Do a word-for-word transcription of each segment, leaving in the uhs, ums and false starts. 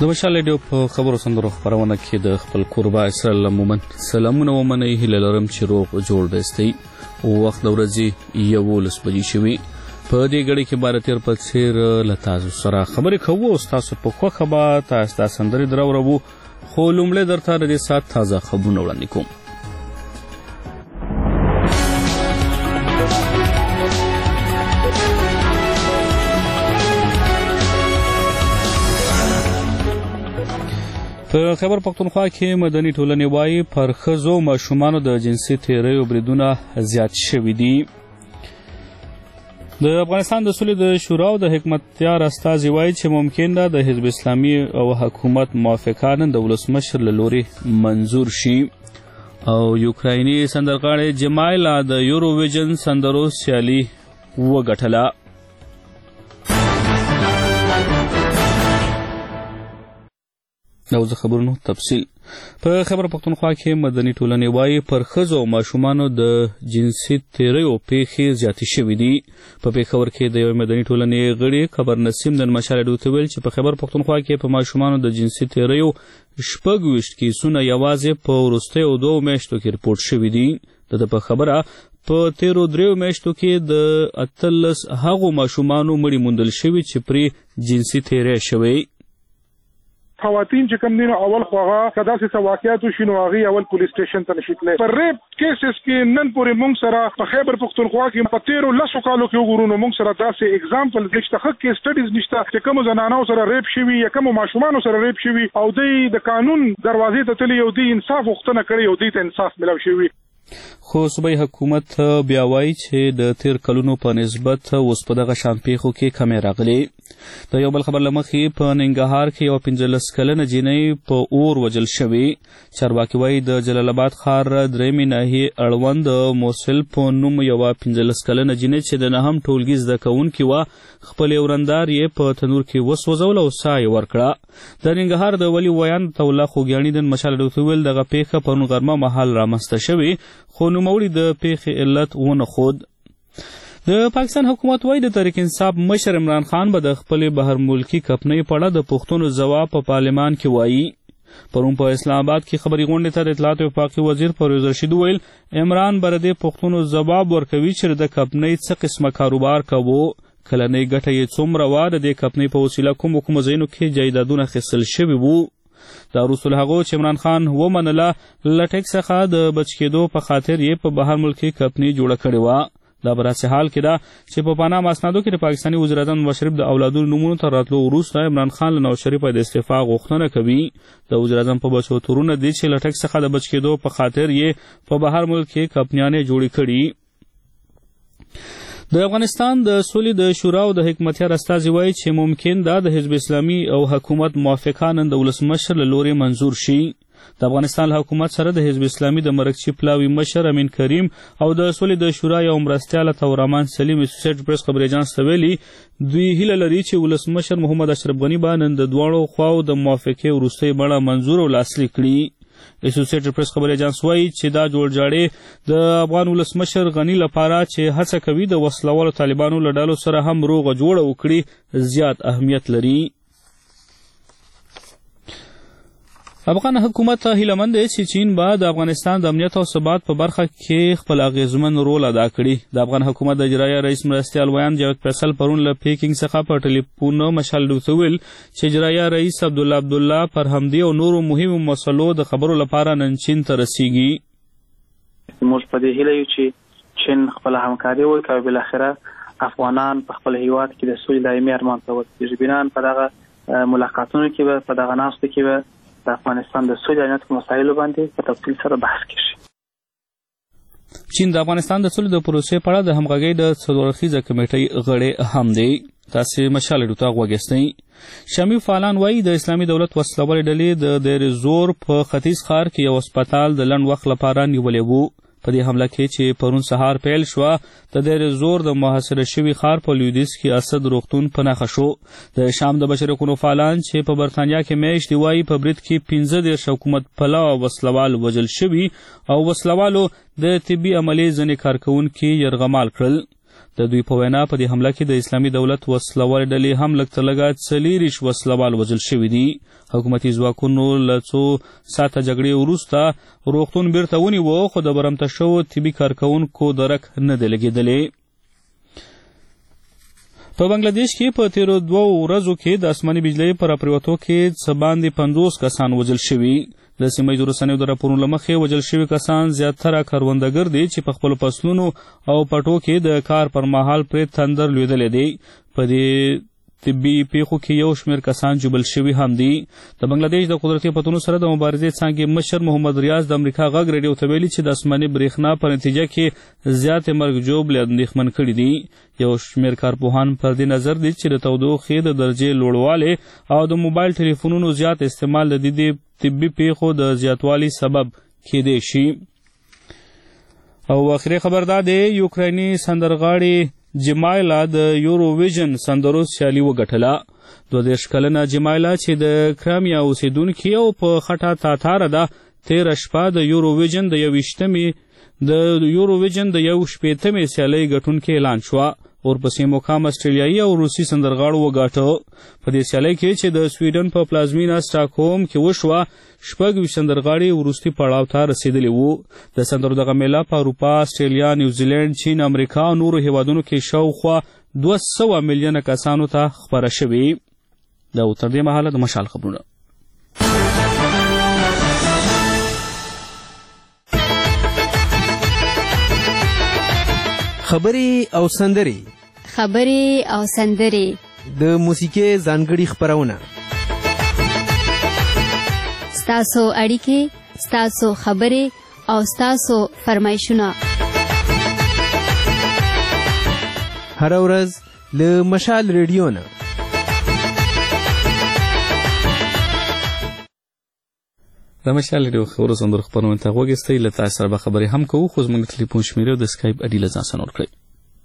د مشال ریډیو په خبرو سندرو خپرونه کې د خپل کوربه اسرائیل مومن سلامونه ومنئ هیله لرم چې روغ جوړ بستئ. وخت د ورځې یولس بجې شوي. په دې غړي کې بار تیر په څیر له تاسو سره خبرې کوو او ستاسو په خوښه به تاسو ته سندرې دراوړو، خو لومړی درته د دې ساعت تازه خبرونه وړاندې کوم. په خیبر پختونخوا کې مدني ټولنې وایي پر ښځو ماشومانو د جنسي تیریو بریدونه زیات شوي دي. د افغانستان د سولې د شورا او د حکمتیار استازي وایي چې ممکن ده د حزب اسلامي او حکومت موافقه نن د ولسمشر له لورې منظور شي. او یوکرایني سندرغاړې جمایلا د یوروویژن سندرو سیالي وګټله. او زه خبرونو تفصیل. په خبر پختونخوا کې مدني ټولنې وایي پر ښځو او ماشومانو د جنسي تیریو پیښې زیاتې شوي دي. په پېښور کې د یوې مدني ټولنې غړي خبر نسیم د مشال ریډیو ته ویل چې په خبر پختونخوا کې په ماشومانو د جنسي تیریو شپږ ویشت کیسونه یوازې په وروستیو دوو میاشتو کې رپورټ شوي دي. د ده په خبره په تیرو دریو میاشتو کې د اتلس هغو ماشومانو مړي موندل شوي چې پرې جنسي تیری شوی. خواتین چې کوم دي نو اول خو هغه که داسې څه واقعات وشي نو هغې اول پولیس سټیشن ته نشي تللی. په ریپ کیسز کې نن پورې موږ سره په خیبر پختونخوا کې په تیرو لسو کالو کې وګورو نو موږ سره داسې اګزامپل نشته، ښه کیس سټډیز نشته چې کومو زنانو سره ریپ شوي یا کومو ماشومانو سره ریپ شوي او دوی د قانون دروازې ته تللي او دوی انصاف غوښتنه کړې او دوی ته انصاف ملو شوي. خو صوبایي حکومت بیا وایي چې د تیر کلونو په نسبت اوس په دغه شان پیښو کې کمې راغلې. د یو بل خبر له مخې په ننګرهار کې یوه پنځلس کلنه جینۍ په اور وژل شوې. چارواکي وایي د جلال آباد ښار درېیمې ناحیې اړوند د موسل په نوم یوه پنځلس کلنه جینۍ چې د نهم ټولګي زده کوونکې وه خپلې ورندار یې په تنور کې وسوځول او ساه یې ورکړه. د ننګرهار د ولي ویان طوله خوږیاڼي د مشال ریډیو ته ویل دغه پیښه پرون غرمه مهال رامنځته شوې، خو نوموړي د پیښې علت ونه ښود. د پاکستان حکومت وایي د تحریک انصاف مشر عمران خان به د خپلې بهرملکي کمپنۍ په اړه د پوښتنو ځواب په پارلمان کې وایي. پرون په اسلام آباد کې خبري غونډې ته د اطلاعات او وفاقي وزیر پرویز رشید ویل عمران به د دې پوښتنو ځواب ورکوي چې د کمپنۍ څه قسمه کاروبار کوو، کلنۍ ګټه یې څومره وه، د دې کمپنۍ په وسیله کومو کومو ځایونو کې جایدادونه اخیستل شوي وو. دا وروسته له هغو چې عمران خان ومنله له ټیکس څخه د بچ کېدو په خاطر یې په بهر ملکي کمپنۍ جوړه کړې وه. دا په داسې حال کې ده چې په پانام اسنادو کې د پاکستاني وزیراعظم نواز شریف د اولادونو نومونو ته راتلو وروسته عمران خان له نواز شریف د استعفا غوښتنه کوي. د وزیراعظم په بچو تورونه دي چې له ټیکس څخه د بچ کېدو په خاطر یې په بهر ملک کې کمپنیانې جوړې کړي. د افغانستان د سولې د شورا او د حکمتیار استازي وایي چې ممکن ده د حزب اسلامي او حکومت موافقه نن د ولسمشر له لورې منظور شي. د افغانستان له حکومت سره د حزب اسلامي د مرکزي پلاوي مشر امین کریم او د سولې د شورا یو مرستیال عطاالرحمن سلیم اسوسییټ پریس خبري اژانس ته ویلي دوی هیله لري چې ولسمشر محمد اشرف غني به نن د دواړو خواو د موافقې وروستۍ بڼه منظور او لاسلیک کړي. اسوسییټ پریس خبري اژانس وایي چې دا جوړجاړی د افغان ولسمشر غني لپاره چې هڅه کوي د وسلوالو طالبانو له ډلو سره هم روغه جوړه وکړي زیات اهمیت لري. افغان حکومت هیله مند دی چې چین به د افغانستان د امنیت او ثبات په برخه کې خپل اغیزمن رول ادا کړي. د افغان حکومت د اجرایه رئیس مرستیال ویان جاوید فیصل پرون له پیکینګ څخه په ټلیفون مشال ریډیو ته ویل چې اجرایه رئیس عبدالله عبدالله پر همدې او نورو مهمو مسلو د خبرو لپاره نن چین ته رسیږي. موږ په دې هیله یو چې چین خپل همکاري وکړي او بالاخره افغانان په خپل هیواد کې د سولې دایمي ارمان ته ورسیږي. بنان په دغه ملاقاتونو کې به په دغه ناستو کې به د افغانستان د سولې امنیت په مسایلو باندې په تفصیل سره بحث کیږي. چین د افغانستان د سولې د پروسې په اړه د همغږۍ د څلور اړخیزه کمیټۍ غړی هم دی. تاسې مشال ریډیو ته غوږ یاستئ. شامي فعالان وایي د اسلامي دولت وسلوالې ډلې د دیر زور په ختیځ ښار کې یو هسپتال د لنډ وخت لپاره نیولی وو. په دې حمله کې چې پرون سهار پیل شوه د دیر زور د محاصره شوي ښار په لویدیځ کې اسد روغتون په نښه شو. د شام د بشري حقونو فعالان چې په برطانیا کې میاشتې وایي په برید کې پنځه دېرش حکومت پلوه وسلوال وژل شوي او وسلوالو د طبي عملې ځینې کارکوونکي یرغمال کړل. د دوی په وینا په دې حمله کې د اسلامي دولت وسلوالې ډلې هم لږ تر لږه څلېرویشت وسلوال وژل شوي دي. حکومتي ځواکونو له څو ساعته جګړې وروسته روغتون بیرته ونیوه، خو د برمته شوو طبي کارکوونکو درک نه دی لګېدلی. په بنګلادیش کې په تیرو دوو ورځو کې د اسماني بجلۍ په راپرېوتو کې څه باندې پنځوس کسان وژل شوي. د سیمه ییزو رسنیو د راپورونو له مخې وژل شوي کسان زیاتره کروندګر دي چې په خپلو فصلونو او پټو کې د کار پر مهال پرې تندر لوېدلی دی. په دې طبي پیښو کې یو شمېر کسان ژوبل شوي هم دي. د بنګلادیش د قدرتي فتونو سره د مبارزې څانګې مشر محمد ریاض د امریکا غږ ریډیو ته ویلي چې د اسماني برېښنا په نتیجه کې زیاتې مرګ ژوبلې اندېښمن کړي دي. یو شمېر کارپوهان پر دې نظر دي چې د تودوخې د درجې لوړوالی او د موبایل ټلیفونونو زیات استعمال د دې طبي پیښو د زیاتوالي سبب کېدی شي. او آخري خبر دا دی، یوکرایني سندرغاړي جمایلا د یوروویژن سندرو سیالي وګټله. دوه دېرش کلنه جمایلا چې د کرامیا اوسیدونکې او په خټه تاتاره ده، تېره شپه د یوروویژن د یوویشتمې د یوروویژن د یو شپېتمې سیالۍ ګټونکې اعلان شوه. ورپسې مقام استرالیایي او روسي سندرغاړو وګاټه. په دې سیالۍ کې چې د سویډن په پلازمینه سټاکهولم کې وشوه، شپږ ویشت سندرغاړي وروستي پړاو ته رسېدلي وو. د سندرو دغه میله په اروپا، استرالیا، نیوزیلینډ، چین، امریکا او نورو هیوادونو کې شاوخوا دوه سوه میلیونه کسانو ته خپره شوې. دا و تر دې مهاله د مشال خبرونه. خبرې او سندرې خبرې او سندرې د موسیقۍ ځانګړي خپرونه. ستاسو اړیکې، ستاسو خبرې او ستاسو فرمایشونه هره ورځ له مشال ریډیو نه. د مشال ریډیو خبرو سندرو خپرونې ته غوږ ایستی. له تاسو سره به خبرې هم کوو، خو زموږ د ټلیفون شمېرې او د سکایپ اډي له ځان سره نوټ کړئ.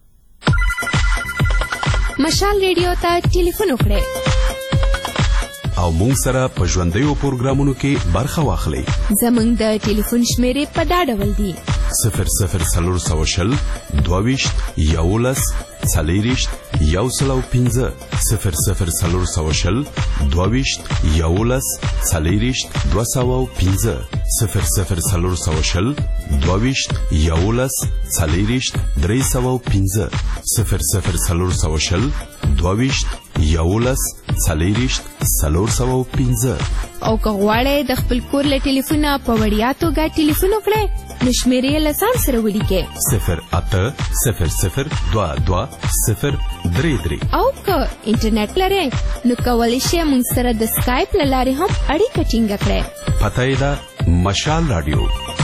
مشال ریډیو ته ټلیفون وکړئ او موږ سره په ژوندیو پروګرامونو کې برخه واخلئ. زموږ د ټلیفون شمېرې په دا ډول دي: صفر صفر څلور سوه شل دوه ویشت یولس څلېرویشت یو سل او پنځه صفر صفر څلور سوه شل دوه ویشت یولس څلېرویشت دوه سوه او پنځه صفر صفر څلور سوه شل دوه ویشت یولس څلېرویشت درې سوه او پنځه صفر صفر څلور سوه شل دوه ویشت یولس څلېرویشت څلور سوه او پنځه. او که غواړئ د خپل کور له ټلیفونه په وړیا توګه ټلیفون وکړئ، نو شمېرې یې له ځان سره ولیکئ: صفر اته صفر صفر دوه دوه صفر درې درې. او که انټرنیټ لرئ، نو کولی شئ موږ سره د سکایپ له لارې هم اړیکه ټینګه کړئ. پته یې ده مشال راډیو.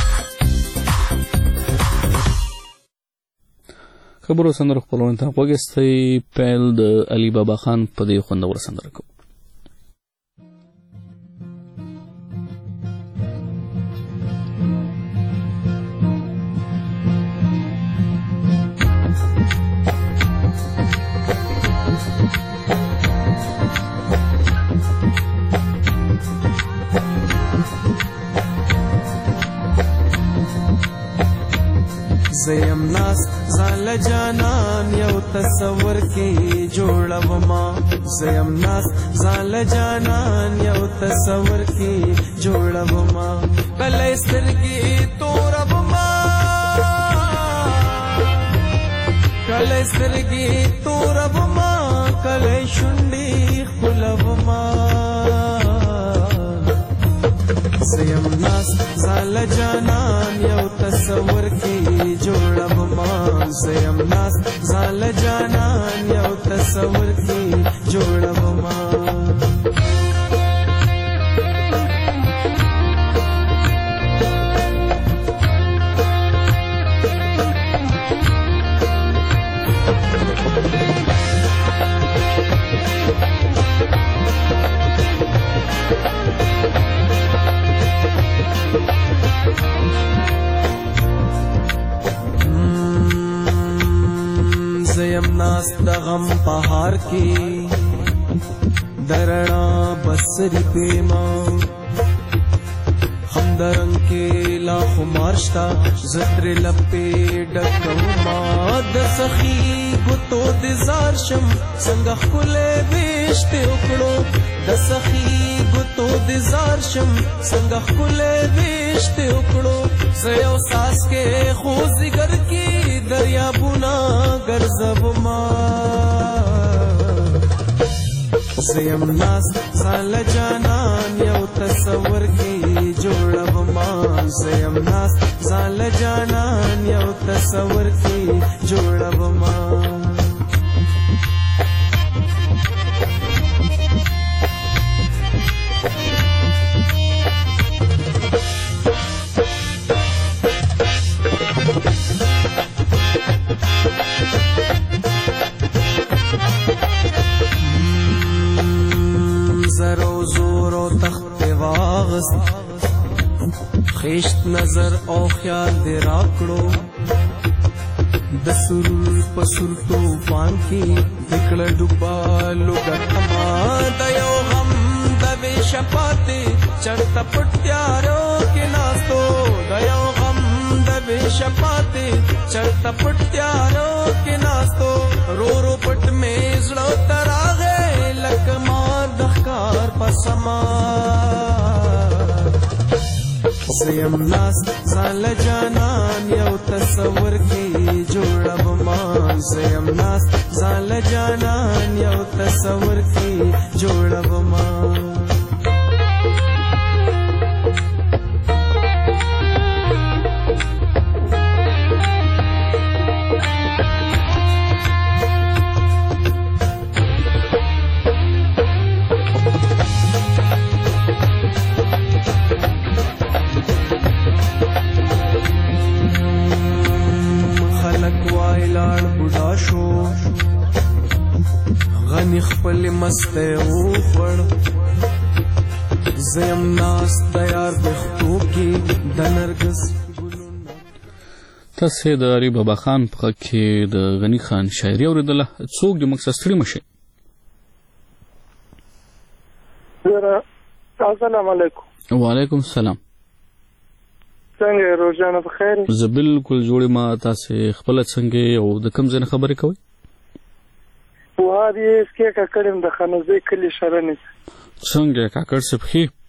خبرو سندرو خپرونې ته غوږ ایستی. پیل د علي بابا خان په دې خوندوره سندره کوو. زیم ناس زال جانان یو تصور کی جوړوما زیم ناس زال جانان یو تصور کی جوړوما کله سترګې توربما کله سترګې توربما کله شونډې خپلوما زیم ناس زال جانان یو تصور کی جوړوما زیم ناس زال جانان یو تصور کی جوړوما زیم ناس د غم پهار کې درنا بسری پیما همدرنګ کې لا خمار شتا زتر لپې ډکوما د سخي ګوتو د زار شم څنګه ښکلې ویشتې وکړو د سخي ګوتو د زار شم څنګه ښکلې ویشتې وکړو زه یو ساس کې خو ځیګر کې دریابونه ګرځوما زیم ناس ځان له جانان یو تصور کې جوړوما زیم ناس ځان له جانان یو تصور کې جوړوما زرو زورو تخت واغست خیشت نظر او خیال دی راکړو د سرور په سر طوفان کې دکړه ډوبالو ګټما د یو غم د بې شفاتې چرته پټ تیارو کې ناستو د یو غم د بې شفاتې چرته پټ تیارو کې ناستو رو رو پټ مې زړه ته راغی لکه مار د ښکار په سما زیم ناس ځان له جانان یو تصور کې جوړوما زیم ناس ځان له جانان یو تصور کې جوړوما غنی خپل مسته وخړ زیم ناس تیار بختو کې د نرګس تاسې د علي بابا خان په غږ کې د غني خان شاعري اورېدله څوک د موږ څخه ستړي مه شئ السلام علیکم وعلیکم السلام څنګه روزانه بخیر زه بالکل جوړ یم تاسې خپله څنګه او د کوم ځای نه خبرې کوئ وهاب یې اسکې کاکړ یم د خانوزۍ کلي شرنې څنګه کاکړ صاحب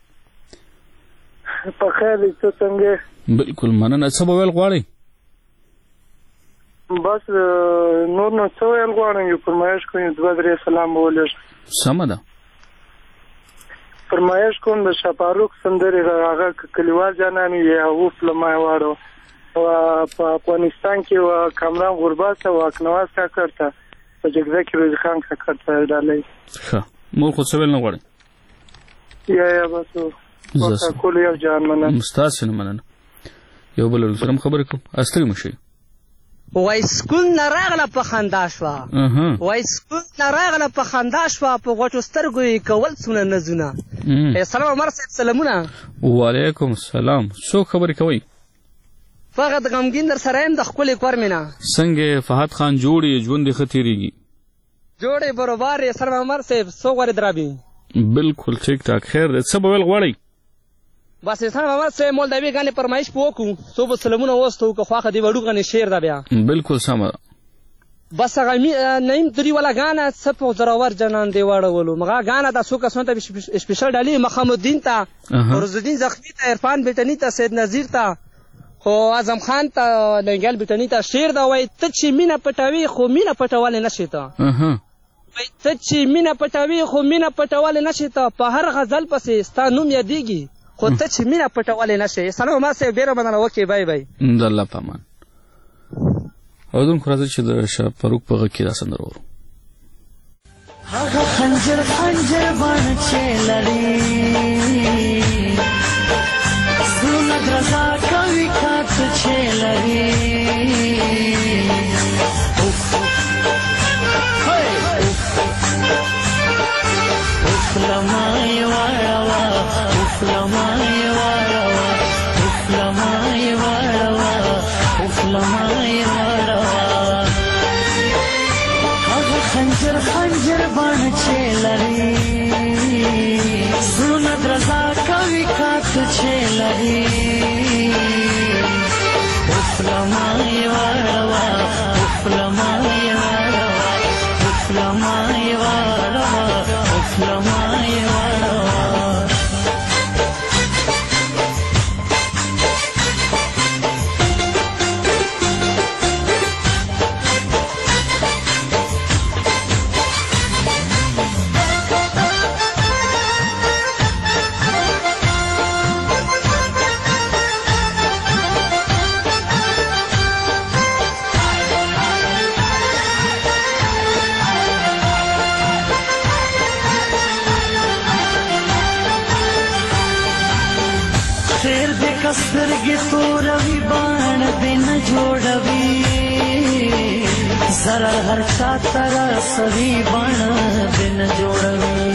ښې په خیر دې ته څنګه بالکل مننه څه به ویل غواړئ بس نور نو څه ویل غواړم یو فرمایش کوم دوه درې سلام به ولېږم سمه ده فرمایش کوم د شاپاروک سندرې هغه کلیوال جانان یې هغه فلمای واړو او په افغانستان کې و کامران غربات او اکنواز کاکړ ته په جګړه کې روزي خان کاکړ ته ډالۍ ښه مور خو څه ویل نه غواړئ یا یا بس کول یو جان مننه ستاسې نه مننه یو بل سره هم خبرې کوم ستړي مه شئ وای سکون نه راغله په خندا شوه وای سکون نه راغله په خندا شوه په غوټو سترګو یې کول څونه نظونه سلام عمر صاحب سلامونه وعلیکم السلام څوک خبرې کوئ فقط غمګین در سره یم د ښکلې کور مې نه څنګه فهد خان جوړ یې ژوند یې ښه تېرېږي جوړ یې بروبار یې سلام عمر صاحب څو غوړې درابي بالکل ټیک ټاک خیر دی څه به ویل غواړئ بس سلام عمر صاحب مولدوي ګانې فرمایش په وکړو څو به سلامونه ووستو که خواښه دې وړو غنې شعر ده بیا بالکل سمه بس هغه نیم دوی والا ګانه څه په زراور جنان دی واړولو مغه ګانه دا څو کسانو ته سپیشل ډالۍ مخمد الدین ته روزالدین زخمی ته عرفان بیټني ته سید نذیر ته خو اعظم خان ته لنګل بیټني ته شعر دا وای ته چې مینه پټوي خو مینه پټوالی نشي ته وای ته چې مینه پټوي خو مینه پټوالی نشي ته په هر غزل پسې ستا نوم یادېږي خو ته چې مینه پټوالی نشي سلام عمر صاحب ډېره مننه وکړې بای بای د الله په امان اودونکو راځئ چې د شاه فاروق په غږ کې دا سندره واورو هغه خنجر خنجر باندې چې لري زړونه درزا کوي کاته چې لري لمای واړه لمای واړه لمای واړه لمای واړه هغه خنجر خنجر باندې چې لري زړونه درزا کوي کاته چې لري جوړوي افلمای واړوا افلمای واړوا افلمای واړوا افلمای واړوا سترګې توروي باڼ دې نه جوړوي زره هر چا ته رسوي باڼ دې نه جوړوي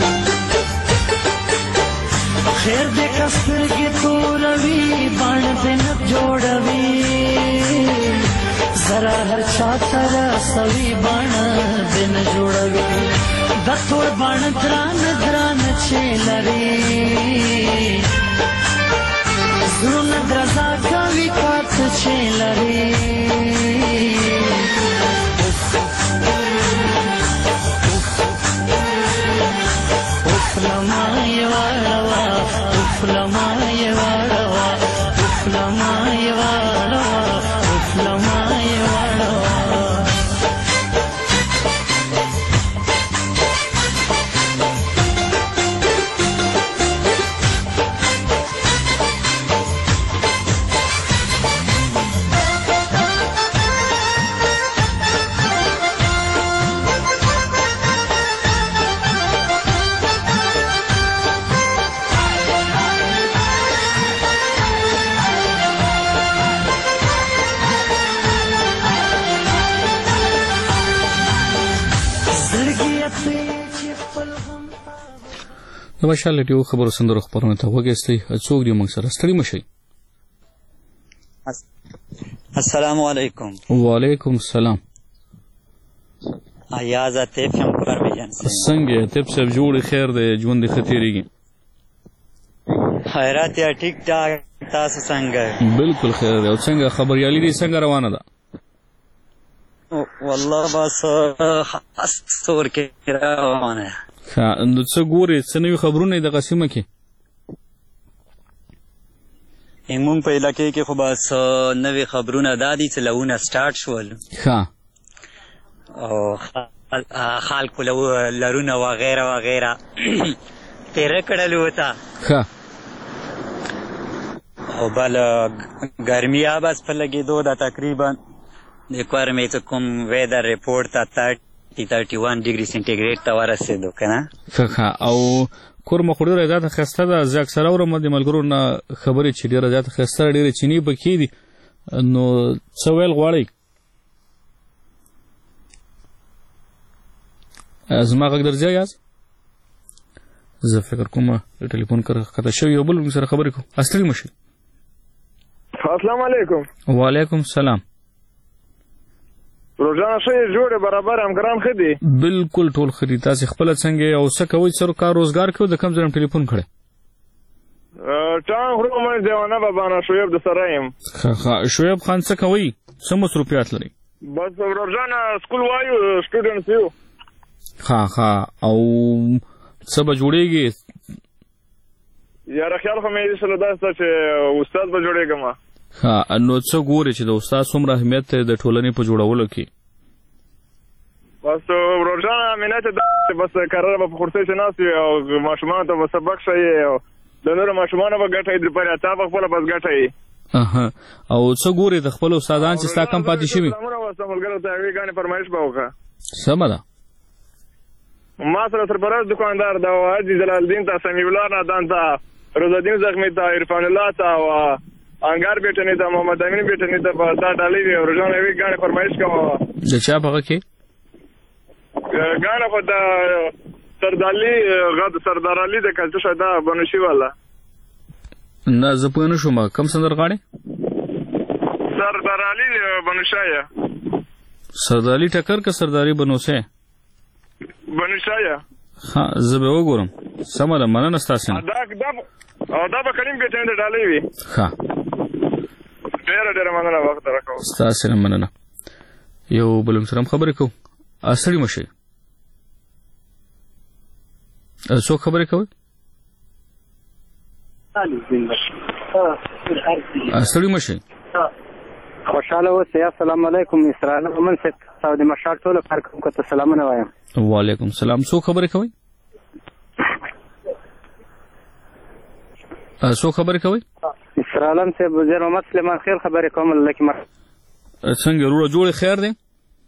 خیر دې که سترګې توروي باڼ دې نه جوړوي زره هر چا ته رسوي باڼ دې نه جوړوي د تور باڼ دران دران چې لري زړونه درزا کوي کات چې لري افلمای واړوا افلمای واړوا افلمای واړوا افلمای واړوا د مشال ریډیو خبرو سندرو خبرونه ته وګورئ څوک دی موږ سره ستړي مشي السلام علیکم وعلیکم السلام ایاز اتیب شم پرویزن څنګه اتیب صاحب جوړ خیر دی ژوند خطرېږي خیرات یا ټیک ټاک تاسو څنګه بالکل خیر دی او څنګه خبريالي دي څنګه روانه ده والله بس استور کې روانه ها نو څه ګوري څه نوي خبرونه د قسمه کې موږ په علاقې کې خو بس نوي خبرونه دادي چې لهونه سٹارټ شول ها او خلکو لرونه وغیره وغیره تیره کړلو وته ها او بل ګرمي بس په لګېدو ده تقریبا د کوارمې څه کوم ویدر ریپورټ ته thirty one ډیګري سنټیګریډ ته ورسېدو که نه ښه او کورمه خو ډېره زیاته ښایسته ده زه اکثره اورم د ملګرو نه خبرې چې ډېره زیاته ښایسته ده ډېرې چینې پکې دي نو څه ویل غواړئ زما غږ درځي یاز زه فکر کوم ټلیفون کښته شوی یو بل سره خبرې کوم ستړي مه شئ السلام علیکم وعلیکم السلام روزانه ښه جوړې برابر همکاران ښه دي بالکل ټول ښه دي تاسې خپله څنګه یې او څه کوئ څه کار روزګار کوئ د کوم ځای ټلیفون کړی ټانګ خورو منځ دیوانه بابانا شعیب د سره یم شعیب خان څه کوئ څه مصروفیات لرئ بس روزانه سکول وایو سټوډنټس یو ها ها او څه به جوړېږي یاره خیال خو مې دې سره دا سته چې استاد به جوړېږم ها نو څه ګورې چې د استاد څومره اهمیت دی د ټولنې په جوړولو کې بس روزانه مینه ته بس قراره به په خورسۍ چې ناست وي او ماشومانو ته به سبق ښیي او د نورو ماشومانو به ګټه یې در پورې تا په خپله بس ګټه یې او څه ګورې د خپلو استادان چې ستا کم پاتې شوي ملګرو ته هغې ګانې فرمایش به وکړه سمه ده ما سره سرپرست دکاندار ده او حاجي جلال الدین ته سمیع الله نادان ته روزالدین زخمي ته عرفان الله ته او انګار بیټنې ته محمد امین بیټنې ته په دا ډالۍ وي او روزانه هغې ګانې فرمایش کوم د چا په هغه کې ګانه خو د سردالي غد سردار علي د کلچه شاده بنوشي والا نه زه پوه نه شوم کوم سندرغاړی سردار علي بنوشایه سردالي ټکر که سرداري بنوسه بنوشایه ها زه به وګورم سمه ده مننه ستاسو نه دا دا او دا به کریم بیٹنې د ډالۍ وي. ښه ډېره ډېره مننه وخت راکوه. ستاسې نه مننه. یو بل سره هم خبرې کوو. ستړي مه شئ. څوک خبرې کوئ؟ ستړي مه شئ. خوشحاله اوسئ. السلام علیکم. اسرائیل امن صاحب او د مشال ټولو کارکوونکو ته سلامونه وایم. وعلیکم سلام. څوک خبرې کوئ؟ څوک خبرې کوئ؟ اسرائیل امن صاحب وزیر محمد سلیمان خیل خبرې کوم. الله کې مر څنګه وروره جوړې خیر دی؟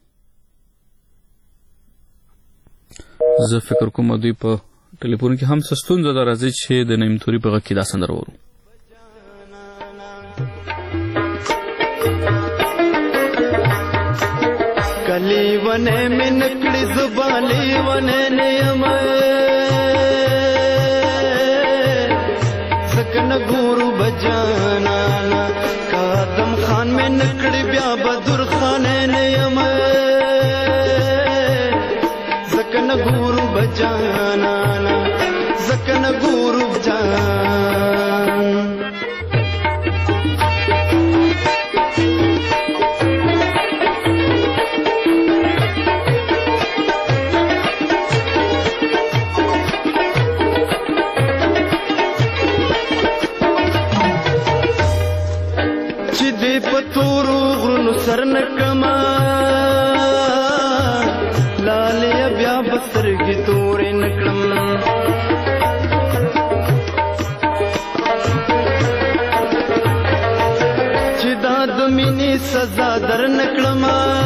زه فکر کوم دوی په ټلیفون کې هم څه ستونزه ده. راځئ چې د نعیم توري په غږ کې دا سندره واورو. کلی ونه مې نکړې زبالې ونه نه یم ځکه نه ګورو بجانانا کادم خان مې نکړې بیا بدر خانې نه یم ځکه نه ګورو بجانانا ځکه نه ګورو بجان سر نکما لالیا بیا بسترګې تورې نکړم چې دا د مینې سزا در نکړم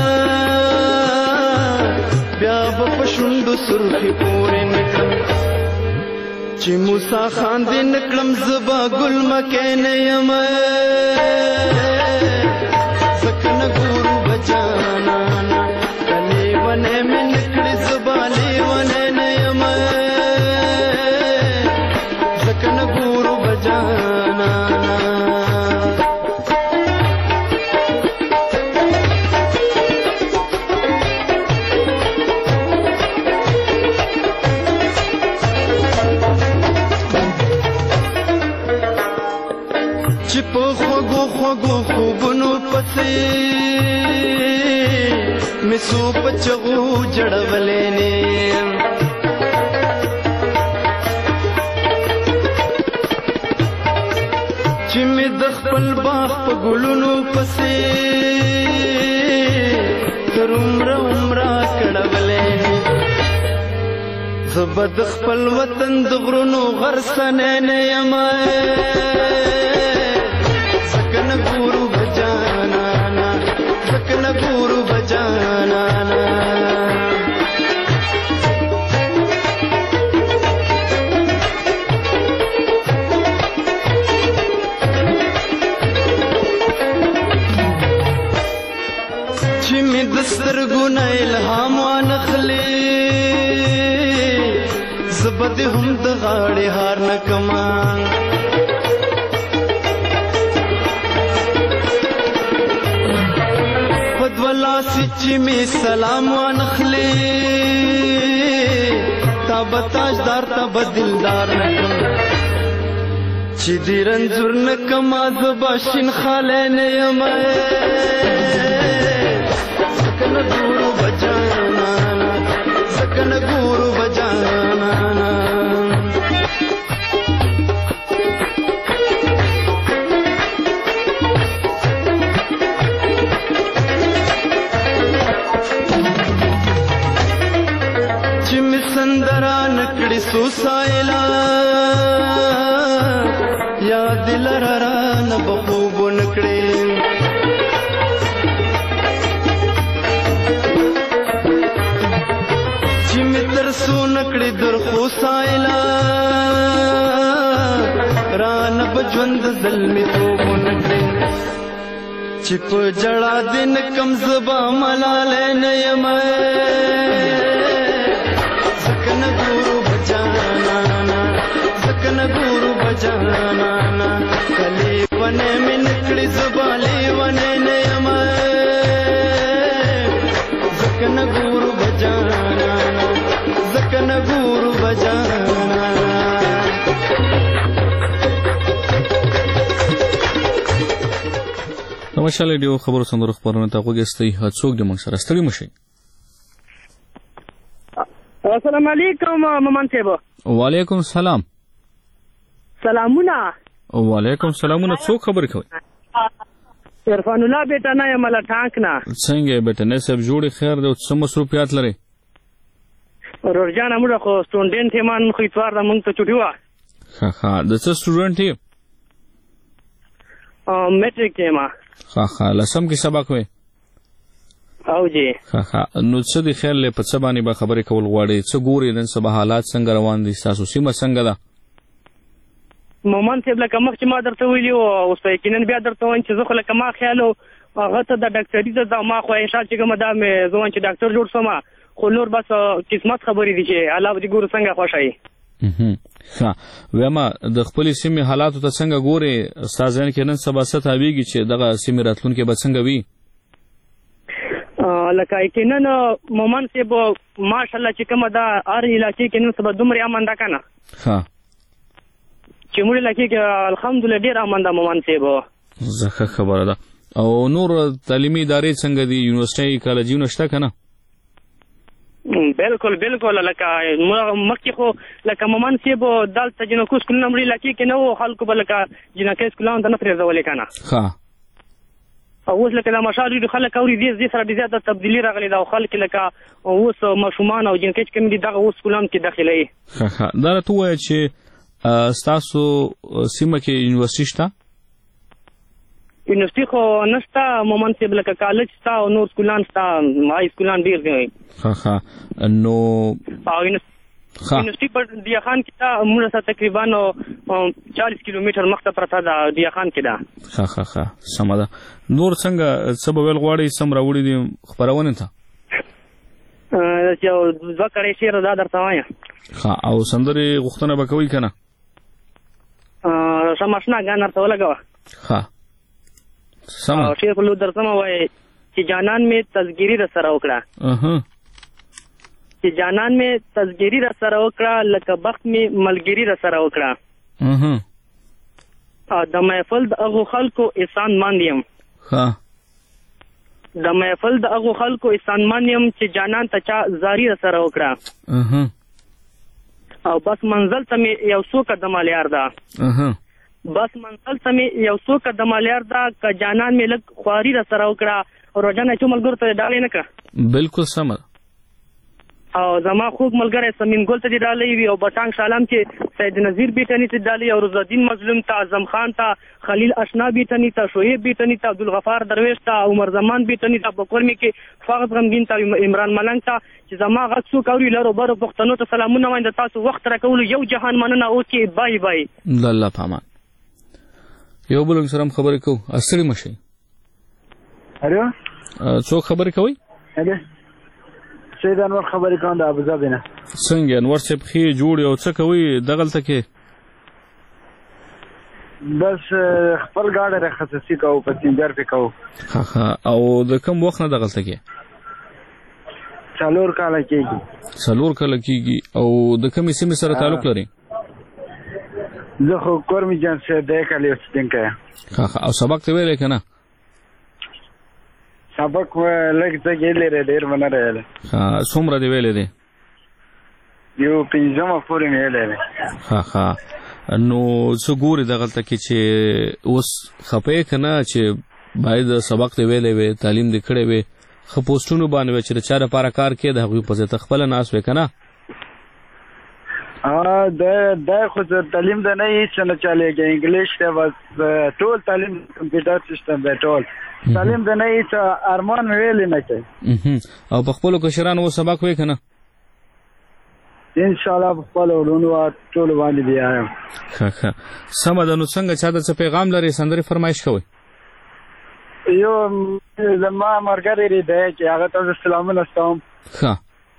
بیا به په شونډو سرخې پورې نکړم چې موسی خان دې نکړم زبا ګل مکې نه یم ګورو بجانانا کلی ونه مې نکړې زبالې ونه نه یم ځکه نه ګورو بجانانا چې په خوږو خوږو خوبونو پسې مسو پچغو جړولې نه چې مې د خپل باغ په ګلونو پسې تر عمره عمره کړولې زه به د خپل وطن د غرونو غرڅنې نه یم ځکه نه ګورو بجانانا ځکه نه ګورو بجانانا چې مې د سترګو نه الهام وانخلې زه به دې هم د غاړې هار نه کما لاسی چې می سلام وانخلې تا بتاجدار تا بدلدار نکم چې دې رنځور نکم زباشین خاله نه یم ځکه نه ګورو بجانانا ځکه نه ګورو بجانانا سندرا نکڑی سو سائلا یا دل را نبخوب نکڑی چی متر سو نکڑی در خو سائلا را نبجوند ظلمی توب نکڑی چی پو جڑا دن کم زبا ملالے نیم ځکه نه ګورو بجانانا ځکه نه ګورو بجانانا کلی ونه مې نکړې زبالې ونه نه یم ځکه نه ګورو بجانانا ځکه نه ګورو بجانانا د مشال ډیو خبرو سندرو خبرونه ته وګستئ څوک د موږ سره ستړي مشي. السلام علیکم ممان صاحب. وعلیکم السلام. سلامونه. وعلیکم سلامونه. څوک خبرې کوي؟ عرفان الله بیٹا نه یم له ټانک نه. څنګه بیٹا نه صاحب جوړې خیر دی څه مصروفیات لري؟ ورجان موږ خو سټوډنټ یم نن خو اتوار د موږ ته چټي وه. ښه ښه د څه سټوډنټ یې؟ میټریک یم. ښه ښه لسم کې سبق وی؟ او جی. ښه ښه نو څه د خیر لی په څه باندې به خبرې کول غواړئ؟ څه ګورئ نن سبا حالات څنګه روان دي؟ ستاسو سیمه څنګه ده؟ مومن صاحب لکه مخکې ما درته ویلي وو اوس په یقینا بیا درته وایم چې زه خو لکه ما خیال و هغه ته د ډاکټري ته ما خواهشات چې کومه دا مې زه وایم چې ډاکټر جوړ شوم خو نور بس قسمت خبرې دي چې الله به دې ګورو څنګه خوښوي. ښه ویما د خپلې سیمې حالاتو ته څنګه ګورې؟ ستا ذهن کې نن سبا څه تاویږي چې دغه سیمې راتلونکې به څنګه وي؟ لکه یقینا مومن صاحب ماشاءالله چې کومه دا هر علاقې کې نن سبا دومره امن ده که نه چې موږ علاقې کې الحمدلله ډېر امن ده مومن صاحب. زه ښه خبره ده. او نور تعلیمي ادارې څنګه دي؟ یونیورسټۍ کالجونه شته که نه؟ بالکل بالکل لکه مخکې خو لکه مومن صاحب دلته جنکو سکولونه مړي علاقې کې نه وو خلکو به لکه جنکۍ سکولانو ته نه پرېږدولې که نه. ښه او اوس لکه د مشال ډېرو خلک اوري دې دې سره ډېر زیاته تبدیلي راغلې ده او خلک لکه اوس ماشومان او جنکۍ چې کوم دي دغه اوس سکولانو کې داخلوي. ښه ښه دا راته ووایه چې ستاسو سیمه کې یونیورسټي شته؟ یونیورسټي خو نشته مومن صاحب لکه کالج شته او نور سکولان شته هاي سکولان ډېر دي. ښه ښه نو یونیورسټي په دیاخان کې ده موږ سره تقریبا چالیس کیلومتر مخته پرته ده دیاخان کې ده. ښه ښه ښه سمه ده. نور څنګه څه به ویل غواړئ سم راوړي دي خپرونې ته؟ یو دوه کړۍ شعر دا درته وایم. ښه او سندرې غوښتنه به کوئ که نه؟ ښه ماشنا ګان درته ولګوه. ښه سمه شعر په لور درسمه وایي چې جانان مې تذکیري در سره وکړه چې جانان مې تذکیري در سره وکړه لکه بخت مې ملګري در سره وکړه د محفل د هغو خلکو احسان مند یم. د محفل د هغو خلکو احسان مند یم چې جانان ته چا زاري در سره وکړه او بس منزل ته مې یو څو قدمه لیار ده بس منزل ته مې یو څو قدمه لیار ده که جانان مې لږ خواري در سره وکړه او روژانه چې ملګرو ته ډالۍ نه کړه. بالکل سمه او زما خوږ ملګری سمین ګل ته دې ډالۍ وي او بټانګ شالام کې سید نظیر بیټني ته ډالۍ او روزالدین مظلوم ته اعظم خان ته خلیل اشنا بیټني ته شعیب بیټني ته عبدالغفار درویش ته عمر زمان بیټني ته په کورمې کې فقط غمګین ته عمران ملنګ ته چې زما غږ څوک اوري لرو برو پښتنو ته سلامونه وایم د تاسو وخت راکولو یو جهان مننه اوکې بای بای. د الله په امان. یو بل سره هم خبرې کوو ستړي مه شئ. څوک خبرې کوئ؟ سید انور خبرې کوم د ابوظبي نه. څنګه انور صاحب ښې جوړې او څه کوئ دغلته کې؟ بس خپل ګاډی راخصصي کوو پسنجر پې کوو. ښه ښه او د کوم وخت نه دغلته کې؟ څلور کاله کېږي. څلور کاله کېږي او د کومې سیمې سره تعلق لري؟ زه خو کورمي جان صاحب دی کالي اوسېدونکی یم. ښه ښه او سبق ته ویلی که نه؟ سبق لږ څه ویلی دی ډېر به نه دی ویلی. ښه څومره دې ویلی دی؟ یو پنځمه پورې مې ویلی دی. ښه ښه نو څه ګورې دغلته کې چې اوس خفه یې که نه چې باید سبق دې ویلی وې تعلیم دې کړی وې ښه پوسټونو باندې وې چې د چا دپاره کار کې د هغوی په ځای ته خپله ناست وې که نه؟ دا خو تعلیم د نه هېڅ نه چلېږي انګلیش دی بس ټول تعلیم کمپیوټر سیسټم دی ټول تعلیم د نه هېڅ ارمان مې ویلې نه کوي. او په خپلو کشرانو اوس سبق وې که نه؟ انشاءالله په خپلو ورونو ټولو باندې بیا یم. ښه ښه سمه ده. نو څنګه چا ته څه پیغام لرې سندرې فرمایش کوئ؟ یو زما ملګری دی چې هغه ته زه سلامونه ستوم. ښه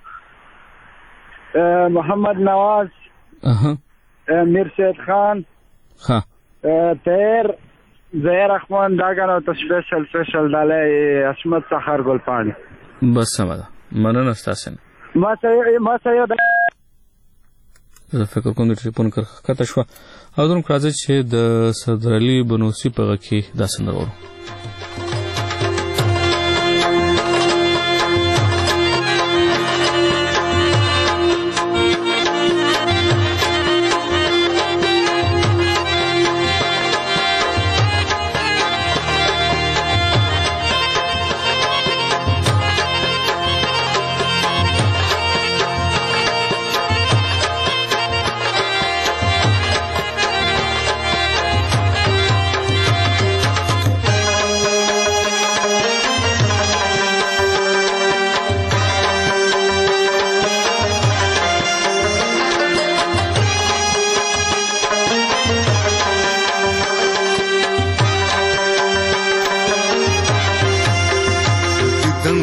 محمد نواز میر سید خان تیر زهیر اخوان داګانو ته سپیشل سپیشل ډالۍ عصمت سحر ګلپاڼي. بس سمه ده مننه ستاسې نه. ما څه یو زه فکر کوم د ټلیفون کرښه ښکته شوه او زه هم راځئ چې د صدرعلي بنوسي په غږ کې دا سندره واورو.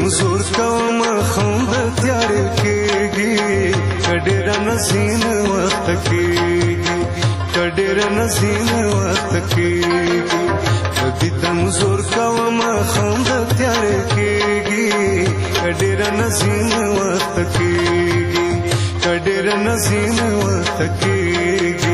زور کوم خوند تیار کېږي کډېر نسین وخت کېږي کډېر نسین وخت کېږي کدی تم زور کوم خوند تیار کېږي کډېر نسین وخت کېږي کډېر نسین وخت کېږي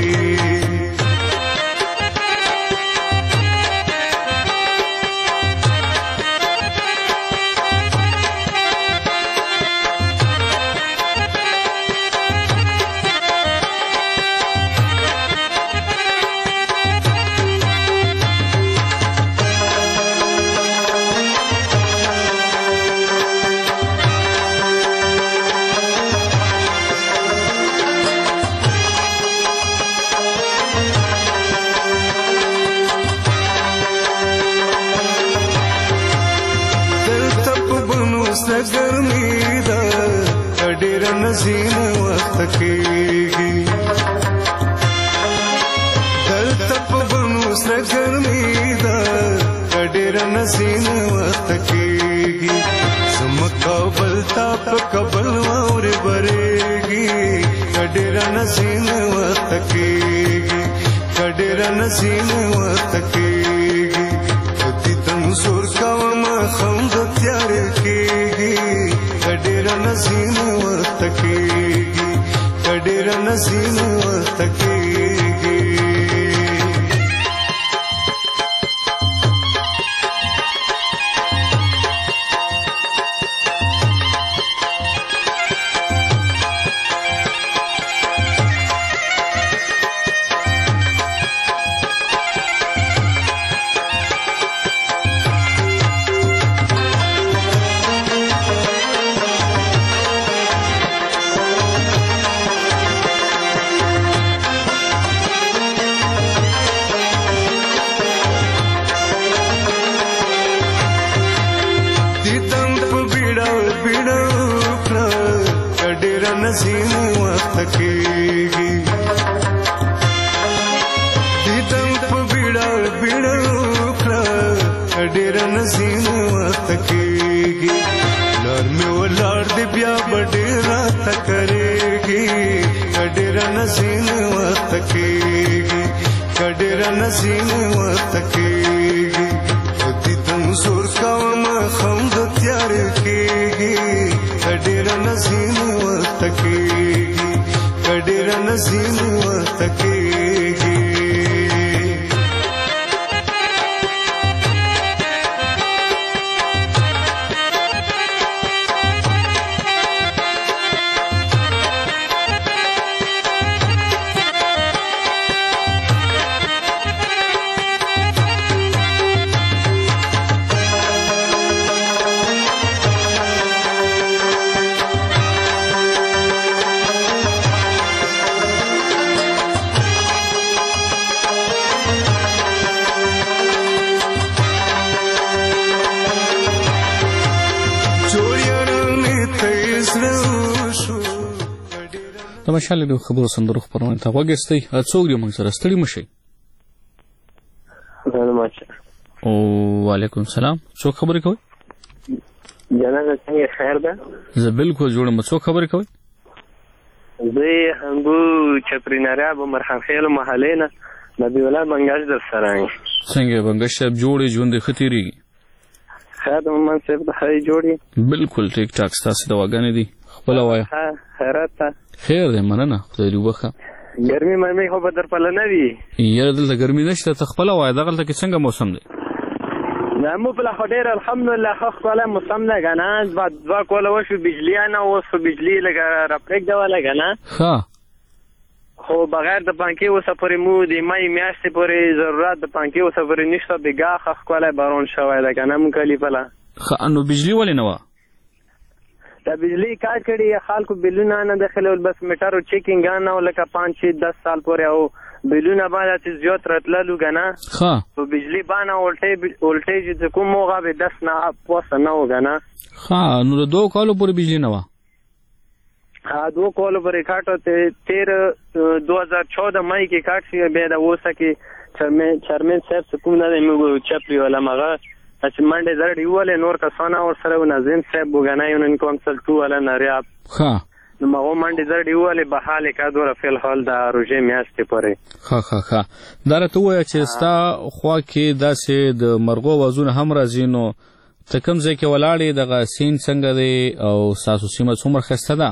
نسین وخت کېږي دلته په بنو سره ګرمي ده ډېره نسین وخت کېږي زموږ کابل ته په کابل واورې برېږي ډېره نسین وخت کېږي ډېره نسین وخت کېږي کدی تم زور کوم خوند تیار کېږي ډېره نسین وخت کېږي ډېره نسین وخت کېږي نسین وخت کېږي دیدم په بیړه بیړه وکړه ډېره نسین وخت کېږي لار مې ولاړ دی بیا به ډېر راته کریږي ډېره نسین وخت کېږي ډېره نسین وخت کېږي دیدم زور کوم خوند تیار کېږي ډېره نسین وخت کېږي ډېره نسین وخت کېږي د مشال د خبرو سندرو خبرونه ته وګستئ څوک دی موږ سره ستړي مشي او وعلیکم السلام څوک خبرې کوي جنازه څنګه خیر ده زه بالکل جوړم څوک خبرې کوي زه همبو چپریناریا به مرحم خیل محلې نه نبی الله بنگاش در سره څنګه بنگاش صاحب جوړې ژوند خطيري خیر د من صاحب د خیر جوړي بالکل ټیک ټاک ستاسو دواګانې دي خپل وای ها خیرات خیر دی مننه خدای دې وبخښه ګرمي مې خو به در پله نه وي یاره دلته ګرمي نشته ته خپله وایه دغلته کې څنګه موسم دی زموږ پله خو ډېر الحمدلله ښه ښکلی موسم دی که نه دوه کوله وشو بجلي نه اوس خو بجلي لږه راپرېږدوله که نه ښه خو بغیر د پنکې اوسه پورې مو د مۍ میاشتې پورې ضرورت د پنکې اوسه پورې نشته بېګاه ښه ښکلی باران شوی دی که نه مونږ کلي پله ښه نو بجلي ولې نه وه د بجلی کار کړي خلکو بلونه نه داخلول بس میټرو چیکینګ نه لکه پانچ شي دس سال پورې او بلونه باندې چې زیات راتللو کنه ها په بجلی باندې ولټي ولټیج د کوم موغه به دس نه پوس نه وګنه ها نو د دوه کالو پورې بجلی نه و ها دوه کالو پورې کاټو ته تیرہ دو ہزار چودہ مئی کې کاټ شي به دا وسه کې چرمن چرمن صاحب کوم نه موږ چپلی ولا مغه چې منډې زړې وولې نور کسانه ورسره و ناظم صاحب بوګنای اونن کونسل تو ولا نریاب ها نو مغه منډې زړې وولې به حال کا دوره فل حال د روزه میاشتې پورې ها ها ها دا راته وایي چې ستا خوا کې داسې د مرغو وازونه هم راځي نو ته کوم ځای کې ولاړې دغه سین څنګه دی او ستاسو سیمه څومره ښایسته ده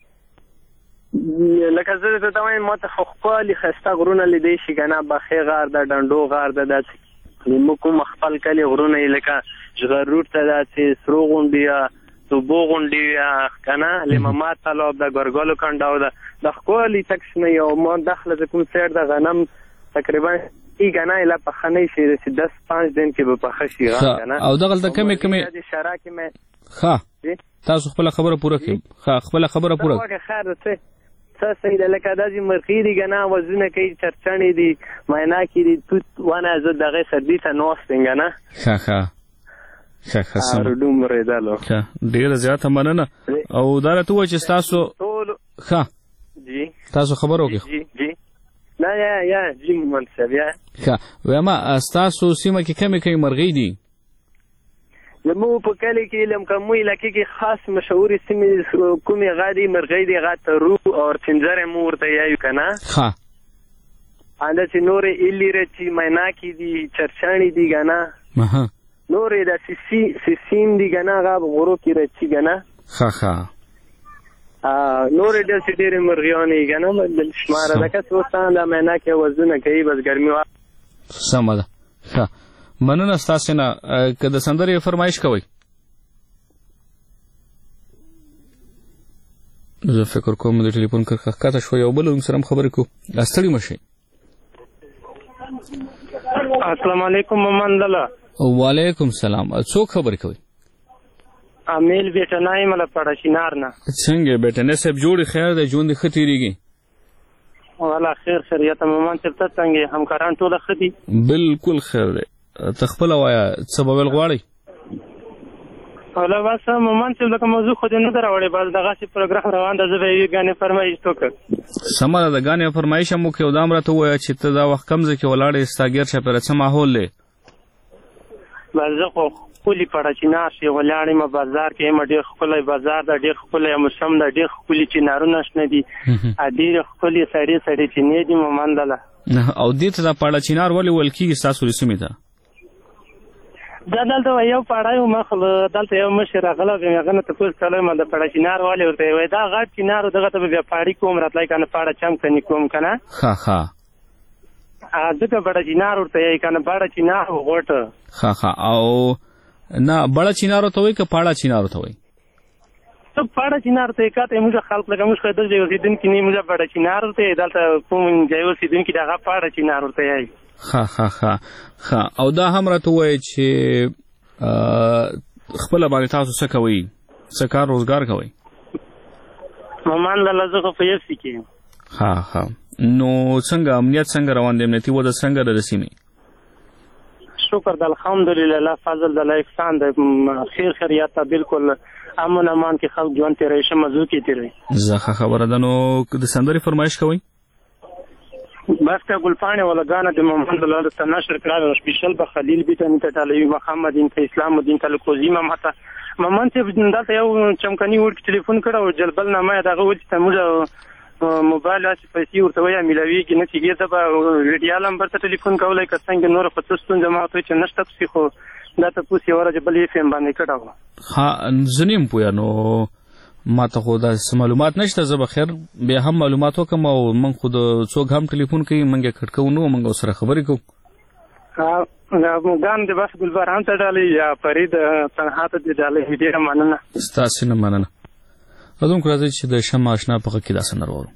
لکه زه ته ته وایم ما ته خو ښکلي ښایسته غرونه لیدی شي که نه بخې غار ده ډنډو غار ده داسې موږ کوم خپل کلي غرونه یې لکه ژغرور ته داسې سرو غونډې یا توبو غونډې یا که نه لمما تالاب ده ګرګالو کنډاو ده د ښکلي تک شنه یو ما دخله چې کوم سیډ د غنم تقریبا ای که نه ایله پخه نه شي چې دس پانچ دن کې به پخه شي او دغلته کمې کمې شرا کې مې ښه تاسو خپله خبره پوره کړئ ښه خپله خبره پوره خیر څه څه صحیح ده لکه داسې مرغۍ دي که نه وزونه کوي چرچڼې دي میناکې دي توت ونه زه دغې سردي ته ناست یم که نه ښه ښه ښه ښه سم ډومرېدلو ښه ډېره زیاته مننه او دا راته ووایه چې ستاسو ښه جی تاسو خبره وکړئ جی جی نه یا یا جی مومند صاحب یا ښه وایم ستاسو سیمه کې کمې کمې مرغۍ دي زموږ په کلي کې لمکمو علاقې کې خاص مشهورې سیمې کومې هغه دي مرغۍ دي هغه ترو او چنځرې مو ورته یایو که نه ښه همداسې نورې ایلې رچي میناکې دي چرچاڼې دي که نه نورې د سیسیم دي که نه هغه غرو کې رچي که نه ښه ښه نورې داسې ډېرې مرغیانې که نه شماره ده که څه وستان د میناکې وزونه کوي بس ګرمي وا سمه ده ښه مننه ستاسې نه که د سندرې فرمایش کوئ زه فکر کوم د ټلیفون کرښه ښکته شوه یو بل هم سره هم خبرې کوو ستړي مه شئ السلام علیکم محمد الله وعلیکم سلام څوک خبرې کوئ امیل بیټنای مله پړه شینار نه څنګه بیټنای صاحب جوړې خیر دی ژوند دې ښه تېرېږي والا خیر خیریت محمد صاحب ته څنګه همکاران ټوله ښه دي بالکل خیر دی ته خپله وایه څه به ویل غواړئ والا بس محمد صاحب لکه موضوع خو دې نه ده راوړې بس دغسې پروګرام روان ده زه به یوې ګانې فرمایش وکړم سمه ده د ګانې فرمایش هم وکړې او دا هم راته ووایه چې ته دا وخت کوم ځای کې ولاړې ستا ګیر چاپېره څه ماحول دی بس زه خو ښکلي پړه چینار شي ولاړ یم بازار کې یم ډېر ښکلی بازار ده ډېر ښکلی موسم ده ډېر ښکلي چینارونه شنه دي ډېرې ښکلې سړې سړې چینې دي محمد الله او دې ته دا پاړه چینار ولې ویل کېږي ستاسو سیمې ته دا دلته یو پاړی و ما خو دلته یو مشر راغلی وم هغه نه تپوس کړی م د پاړه چینار ولې ورته وایي دا غټ چینار و دغه ته به بیا پاړي کوم راتلی که نه پاړه چمکني کوم که نه ښه ښه ځکه بړه چینار ورته یایي که نه بړه چینار و غوټه ښه ښه او نه بړه چینار ورته وایي که پاړه چینار ورته وایي ته پاړه چینار ته یې کاته موږ خلک لکه موږ خو دلته اوسېدونکي نه یو موږ بړه چینار ورته یې دلته کوم ځای اوسېدونکي د هغه پاړه چینار ورته یایي ښه ښه ښه ښه او دا هم راته ووایه چې خپله باندې تاسو څه کوئ څه کار روزګار کوئ محمد الله زه خو په یفسي کې یم ښه ښه نو څنګه امنیت څنګه روان دی امنیتي وضع څنګه ده د سیمې شکر د الحمدلله الله فضل د الله احسان دی خیر خیریت ته بالکل امن امان کې خلک ژوند تېروي ښه مزو کې تېروي زه ښه خبره ده نو د سندرې فرمایش کوئ بس که ګلپاڼې ولګانه د محمد الله ته نشر کړه سپیشل به خلیل بیتني ته ټالوي محمد دین ته اسلام الدین ته لکوزي ما ته محمد صاحب دلته یو چمکني ورکې ټلیفون کړه او جلبل نامه یې دغه وچې ته موږ موبایل هسې پیسې ورته وایي میلاویږي نه کېږي ته به ریډیال نمبر ته ټلیفون کولی که څنګه نوره خو څه ستونزه ما ورته وایي چې نشته پسې خو دا تپوس یې ورځ بل ایف ایم باندې کړه وه ښه زه نه یم پوهه نو ما ته خو داسې معلومات نشته زه به خیر بیا هم معلومات وکړم او موږ خو د څوک هم ټلیفون کوي موږ یې کټ کوو نو موږ ورسره خبرې کوو ګان د بس ګلبهرام ته ډالۍ یا فرید تنها ته دې ډالۍ ډېره مننه ستاسې نه مننه راځونکو راځئ چې د شمع اشنا په غږ کې دا سندره واورو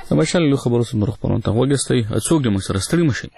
ماشاءالله له خبرو سره خبرونه ته وګستئ څوک دې موږ سره ستړي مشي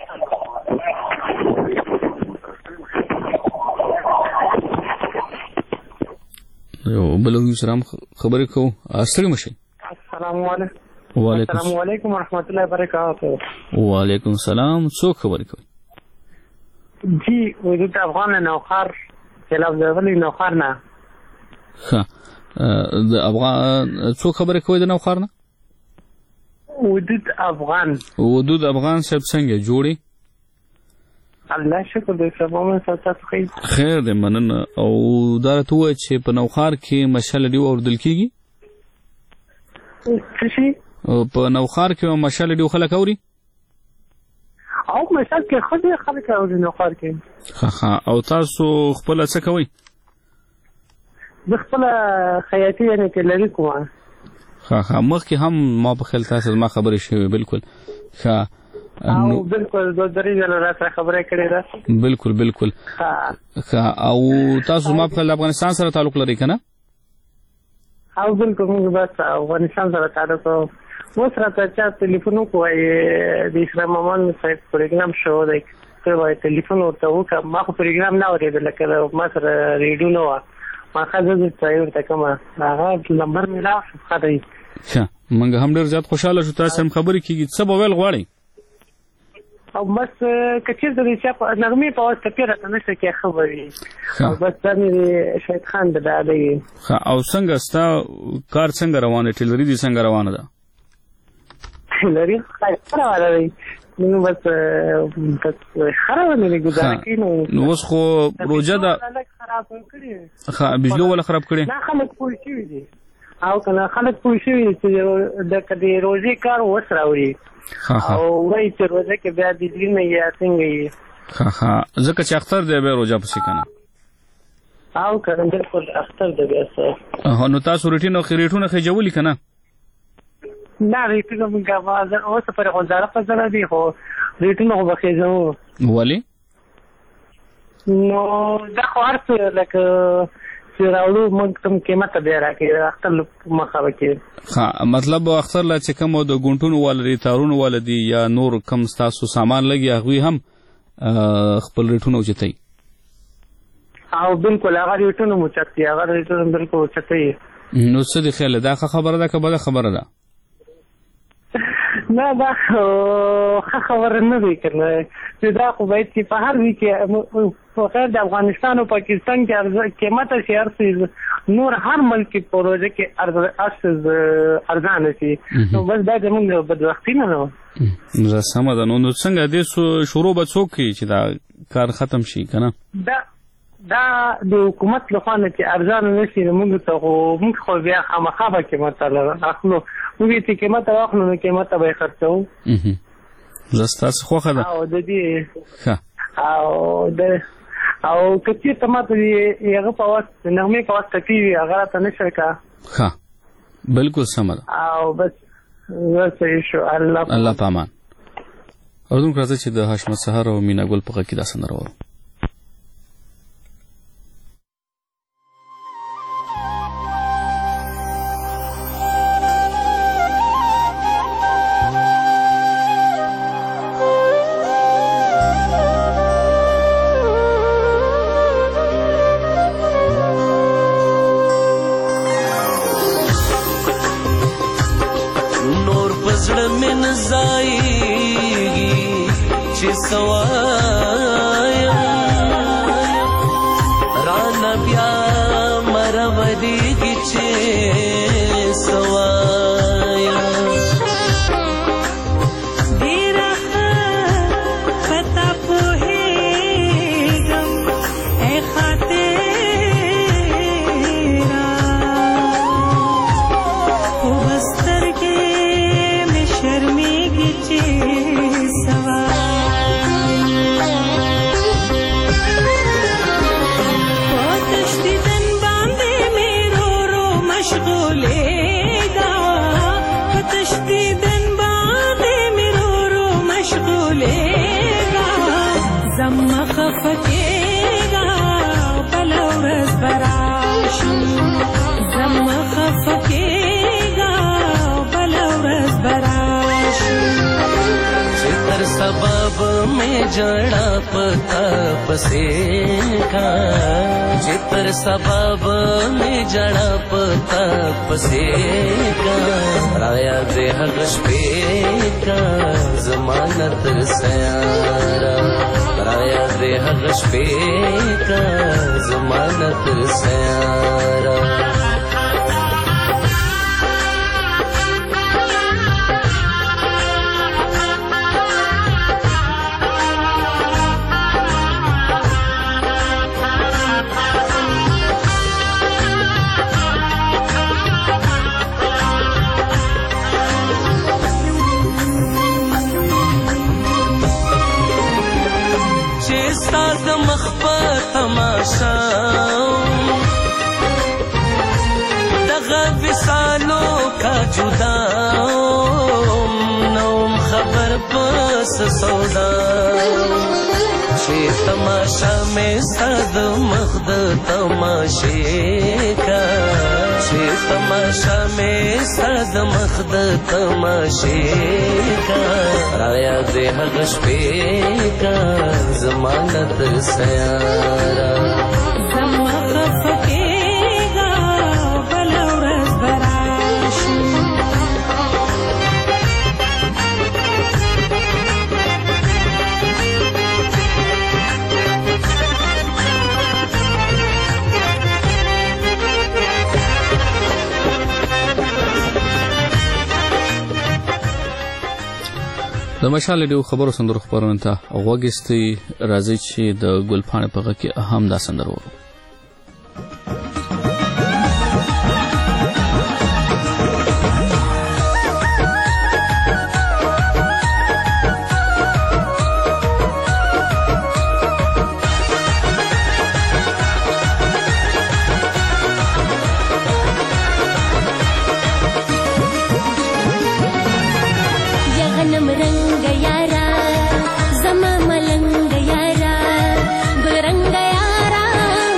یو بل یو سره خبرې کوو ستړي مشي. السلام علیکم. وعلیکم السلام علیکم ورحمۃ اللہ وبرکاتہ. وعلیکم السلام. څوک خبرې کوي؟ جی وجود افغان نوخار خلاف ځولې نوخار نه. ها د افغان څوک خبرې کوي د نوخار نه؟ ودود افغان. ودود افغان صاحب څنګه جوړي؟ الله شکر دې سبا مې تاسو خیر. خیر دې مننه. او دا ته و چې په نوخار کې مشال دی اوردل کیږي؟ څه شي؟ په نوخار کې مشال دی خلک اوري؟ او مشال کې خدای خلک اوري نوخار کې. ها ها او تاسو خپل څه کوي؟ د خپل خیاطي یعنی ټیلري کوم. ها ها مخکې هم ما په خیال تاسو ما خبرې شوې بالکل. ها او بالکل د درې ځله راته خبرې کړې ده. بالکل بالکل. ها ها او تاسو ما په خیال افغانستان سره تعلق لري کنه؟ او بالکل موږ بس افغانستان سره تعلق اوس راته چا ټلیفون کوی د اسلام امان صاحب پروګرام شو دی ته وای ټلیفون ورته وکړه ما خو پروګرام نه اورېدل لکه ما سره ریډیو نه وه ما ښځه زه ته ورته کومه هغه نمبر مې راغی ښه دی. ښه موږ هم ډېر زیات خوشحاله شو تاسو هم خبرې کېږي څه به ویل غواړئ؟ او بس که چېرته د چا په نغمې په واسطه پې راته نشته کې خبرې او بس دا مې د شهید خان د ډالۍ. ښه او څنګه ستا کار څنګه روان دی ټیلري دې څنګه روانه ده؟ ټیلري ښایسته روانه دی نو بس بس ښه روانه دی ګزاره کوي. نو اوس خو روژه ده. ښه بجلو ولا خراب کړې؟ نه خلک پوه شوي دي او که نه خلک پوه شوي دي چې د روژې کار اوس راوړي او وایي چې روژه کې بیا بجلي نه یا څنګه یې. ښه ښه ځکه چې اختر دی بیا روژه پسې که نه؟ او که نه بلکل اختر دی بیا څه. نو تاسو روټین او خیریټونه خېجولي که نه؟ نه ریټونه مونږ اوس پرې خو زاره په زاره دي خو ریټونه خو به خېژوو. ولې؟ نو دا خو هر څه لکه چې راوړو موږ کوم قیمت ته بیا راکړي اختر مخه به کړي. ښه مطلب اختر لا چې کوم د ګونټونو والا دي تارونو والا دي یا نور کم ستاسو سامان لګي هغوی هم خپل ریټونه اوچتوي؟ او بالکل هغه ریټونه هم اوچت دي هغه ریټونه بالکل اوچتوي. نو څه دې خیال دا ښه خبره ده که بده خبره ده؟ نه دا ښه خبره نه دی که نه چې دا خو باید چې په هر وي کې په غیر د افغانستان او پاکستان کې قیمته شي هر څه نور هر ملک کې په روژه کې ارزانه شي نو بس دا زموږ بدبختي نه ده. سمه ده. نو څنګه دې شروع به څوک کوي چې دا کار ختم شي که نه؟ دا دا د حکومت لخوا نه چې ارزانه نه شي نو موږ ته خو موږ خو بیا خامخا به قیمت اخلو موږ چې قیمت واخلو نو قیمت به یې خرڅوو. زه ستاسو خوښه ده. او د دې او د او که چېرته ما ته هغه په واسطه نغمې په واسطه کېږي هغه راته نه شي که. ښه بلکل سمه ده. او بس بس صحیح شو. الله الله په امان. اورېدونکو راځئ چې د حشمت سهار او مینا ګل په غږ کې دا سندره واورو. زما خفقېږه بله ورځ به راشي जड़ा पता पसे का चित्र सबब में जड़ा पता पसे का राया दे हगश पे का जमानत सयारा राया दे हगश पे का जमानत सयारा तमाशा दगा विसालों का जुदा नौम खबर बस सौदा शे तमाशा में सद मखद तमाशे का शे तमाशा में सद मखद तमाशे का राया दे हगश पे का जमानत सयारा फकेगा बलौरस बराशी د مشال ډیو خبرو سندرو خبرونه ته غوږستي راځي چې د ګلپاڼې په غږ کې اهم دا سندره ورو रंग यारा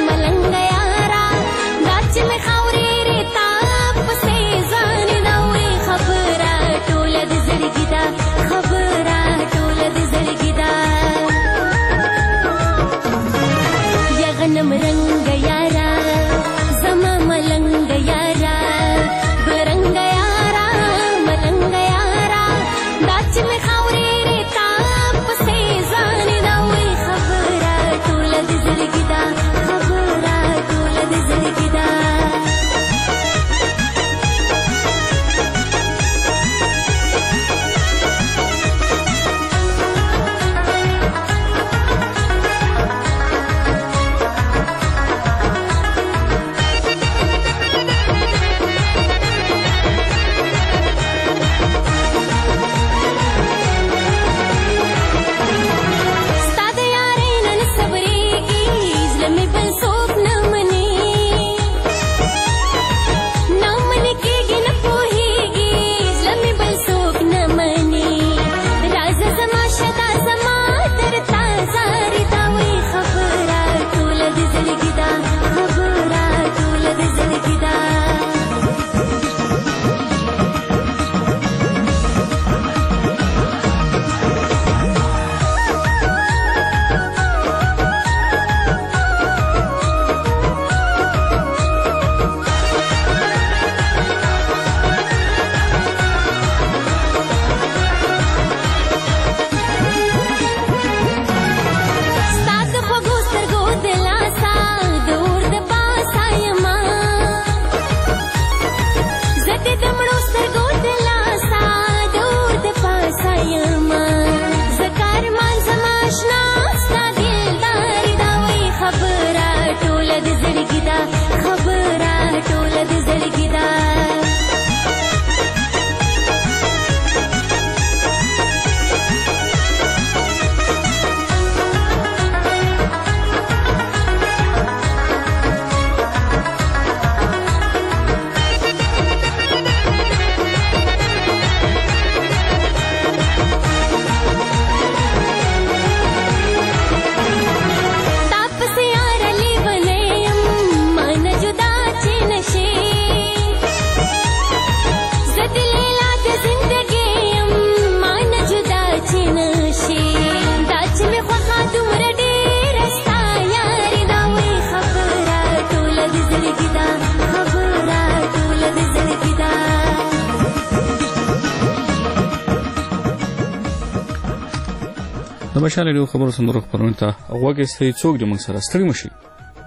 د مشال ریډیو خبرو سندرو خپرونې ته غوږ ایښتی څوک دې موږ سره ستړي مه شئ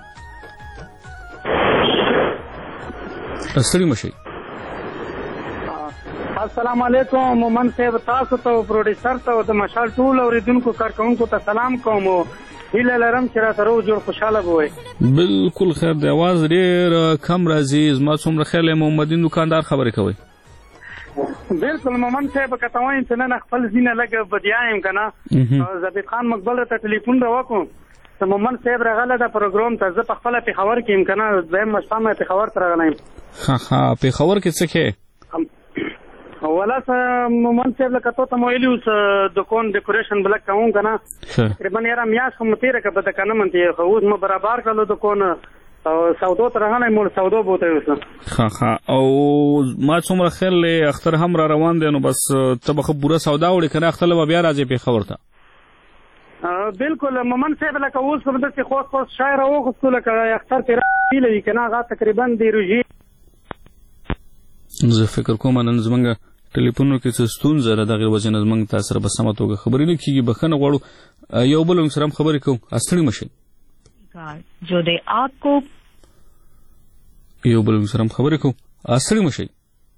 ستړي مه شئ. السلام علیکم مومن صاحب، تاسو ته پروډیوسر ته د مشال ټول اوریدونکو کارکوونکو ته سلام کوم. هیله لرم چې راته روغ جوړ خوشحاله به وئ. بالکل خیر دی، اواز ډېر کم راځي. زما څومره خیال دی محمدین دکاندار خبرې کوئ. بالکل مومن صاحب، که ته وایم چې نن خپل ځینې لږ بدیا یم که نه، زبید خان مقبل ته ټلیفون راوکړو چې مومن صاحب راغلی ده پروګرام ته. زه په خپله پېښور کې یم که نه، دویم شپه مې پېښور ته راغلی یم. ها ها پېښور کې څه کوې؟ ولا مومن صاحب لکه تو ته مو ویلي اوس دکان ډیکوریشن بلک کوم که نه، تقریبا یاره میاشت خو مو تېره کړه په دکه نه منتې خو اوس مو برابر کړلو دکان او سودو ته راغلی مو سودو بوته اوس. ها ها او ما څومره خیال دی اختر هم را روان دی، نو بس ته به ښه پوره سودا وړې که نه اختر به بیا راځې پېښور ته. بالکل مومن صاحب، لکه اوس خو داسې خوست خوست شی راوغوستو لکه اختر پرې راهیله وي که نه، هغه تقریبا د روژې. زه فکر کوم نن زمونږ ټلیفونو کې څه ستونزه ده، دغې وجې نه زمونږ تا سره په سمه توګه خبرې نه کېږي. بښنه غواړو، یو بل موږ سره هم خبرې کوو. ستړي مه شئ. جو دې آپ کو یو بل موږ سره هم خبرې کوو. ستړي مه شئ.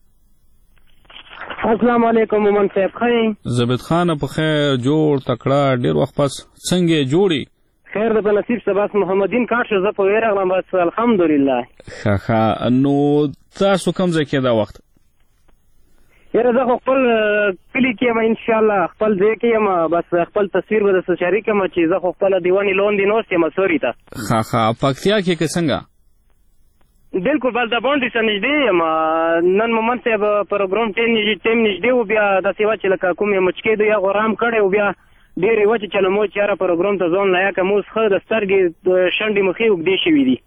السلام علیکم مومن صاحب، ښه یې؟ زبید خانه په خیر، جوړ تکړه، ډېر وخت پس څنګه یې جوړې؟ خیر ده په نصیب شه. بس محمدین کاټ شو، زه په ویې راغلم. بس الحمدلله. ښه ښه. نو تاسو کوم ځای کې دا وخت؟ یاره زه خو خپل کلي کې یم انشاءالله، خپل ځای کې یم. بس خپل تصویر به درته شریکم چې زه خو خپله دیوانې لاندې ناست یم سوري ته. ښه ښه. پکتیا کې که څنګه؟ بالکل بس د باونډري سره نږدې یم. نن مومن صاحب پروګرام ټیم نږدې و، بیا داسې وه چې لکه کوم یې مچکې دی یا غرام کړی و، بیا ډېرې وچې چلو مو چې یاره پروګرام ته ځان لایقه مو اوس ښه د سترګې شنډې مخې اوږدې شوي دي.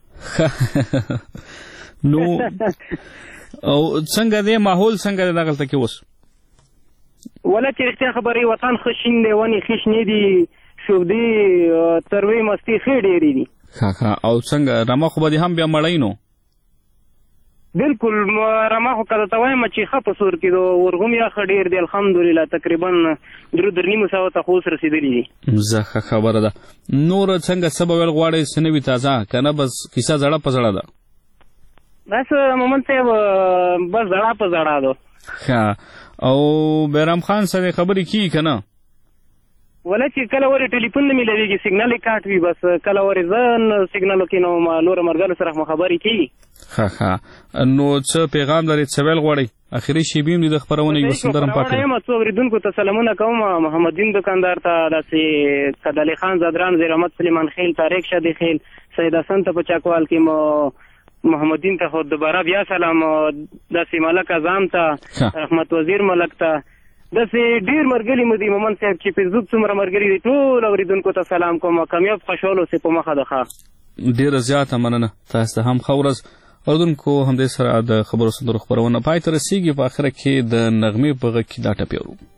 نو او څنګه دی ماحول څنګه دی دغلته کې اوس؟ ولا چې رښتیا خبرې وطن ښه شین دی، ونې ښې شنې دي، شوګدې تروې مستې ښې ډېرې دي. ښه ښه. او څنګه رمه خو به دې هم بیا مړی نو؟ بالکل رمه خو که درته وایم چې ښه په سور کې د ورغوم یا ښه ډېر دی الحمدلله، تقریبا درو در نیمو سوو ته خو اوس رسېدلي دي. زه ښه خبره ده. نور څنګه څه به ویل غواړئ څه نوي تازه که نه بس کیسه زړه په زړه ده؟ بس مومن صاحب بس زړه په زړه ده. ښه. او بیرام خان سره خبرې کېږي که نه؟ ولا چې کله ورې ټلیفون نه میلاوېږي، سیګنال یې کاټ وي. بس کله ورې زه سیګنالو کې نو نورو ملګرو سره مو خبرې کېږي. ښه ښه. نو څه پیغام لرئ، څه ویل غواړئ؟ اخري شیبې هم دي د خپرونې یوه سندره هم پاکه یم. څو اورېدونکو ته سلامونه کوم، محمدین دکاندار ته، داسې کدالي خان زدران، زیر احمد سلیمان خیل، طارق شادي خیل، سید حسن ته په چاکوال کې مو محمدین ته خو دوباره بیا سلام، داسې ملک اعظم ته، رحمت وزیر ملک ته، داسې ډېر ملګري مو دي مومن صاحب چې فیسبوک څومره ملګري دي، ټول اورېدونکو ته سلام کوم. کامیاب خوشحال اوسئ په مخه ده. ښه ډېره زیاته مننه. تاسو ته هم ښه ورځ. اورېدونکو همدې سره د خبرو سندرو خپرونه پای ته رسېږي. په آخره کې د نغمې په غږ کې دا ټپې اورو.